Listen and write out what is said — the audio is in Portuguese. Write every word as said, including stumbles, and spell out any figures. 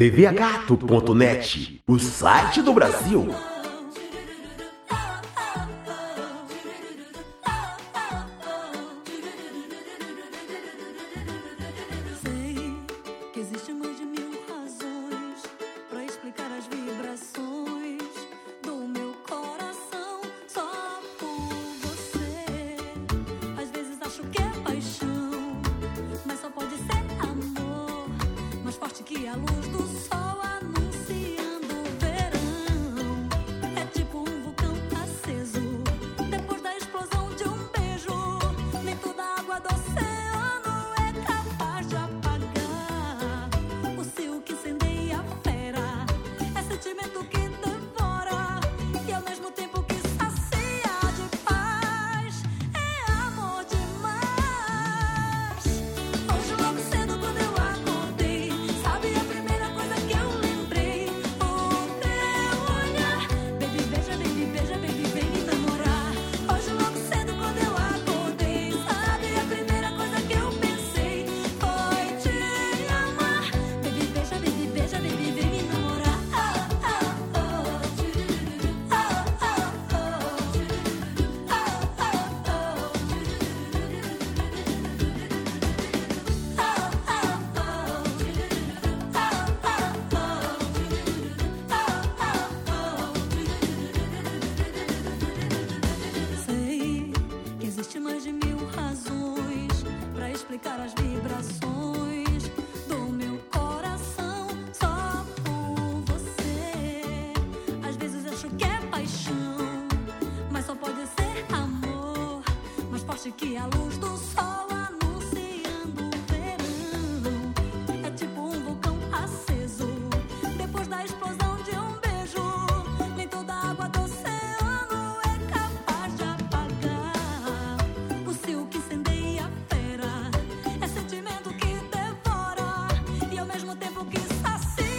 T V a gato ponto net, o site do Brasil. Sei que existem mais de mil razões pra explicar as vibrações do meu coração só por você. Às vezes acho que é paixão, mas só pode ser amor, mais forte que a luz do sol anunciando o verão. É tipo um vulcão aceso depois da explosão de um beijo. Nem toda a água do oceano é capaz de apagar o ciúme que incendeia a fera. É sentimento que devora e ao mesmo tempo que sacia de paz. É amor demais. Hoje logo cedo quando eu acordei, sabe a primeira coisa que eu lembrei? O teu olhar. Baby, beija, baby, beija, baby, vem me namorar. Hoje logo cedo quando eu acordei, sabe a primeira coisa que eu pensei foi te amar. Baby, beija, baby, beija, baby, vem me namorar. Oh, oh, oh. Oh, oh, Sei que existe mais de mil razões pra explicar as vibrações do meu coração só por você. Às vezes acho que é paixão, mas só pode ser amor, mais forte que a luz do sol anunciando o verão. É tipo um vulcão aceso depois da explosão de um beijo. Nem toda a água do oceano é capaz de apagar o ciúme que incendeia a fera. É sentimento que devora e ao mesmo tempo que sacia